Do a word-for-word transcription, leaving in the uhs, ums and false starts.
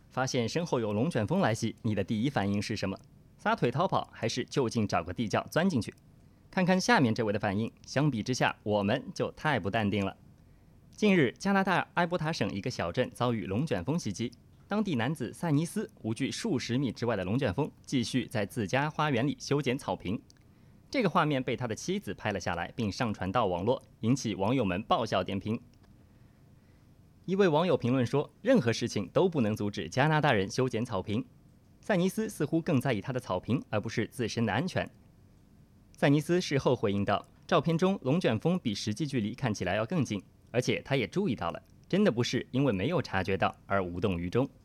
发现身后有龙卷风来袭，你的第一反应是什么？撒腿逃跑，还是就近找个地窖钻进去？看看下面这位的反应，相比之下，我们就太不淡定了。近日，加拿大埃伯塔省一个小镇遭遇龙卷风袭击，当地男子塞尼斯无惧数十米之外的龙卷风，继续在自家花园里修剪草坪。这个画面被他的妻子拍了下来，并上传到网络，引起网友们爆笑点评。一位网友评论说：“任何事情都不能阻止加拿大人修剪草坪。”塞尼斯似乎更在意他的草坪，而不是自身的安全。塞尼斯事后回应道：“照片中龙卷风比实际距离看起来要更近，而且他也注意到了，真的不是因为没有察觉到而无动于衷。”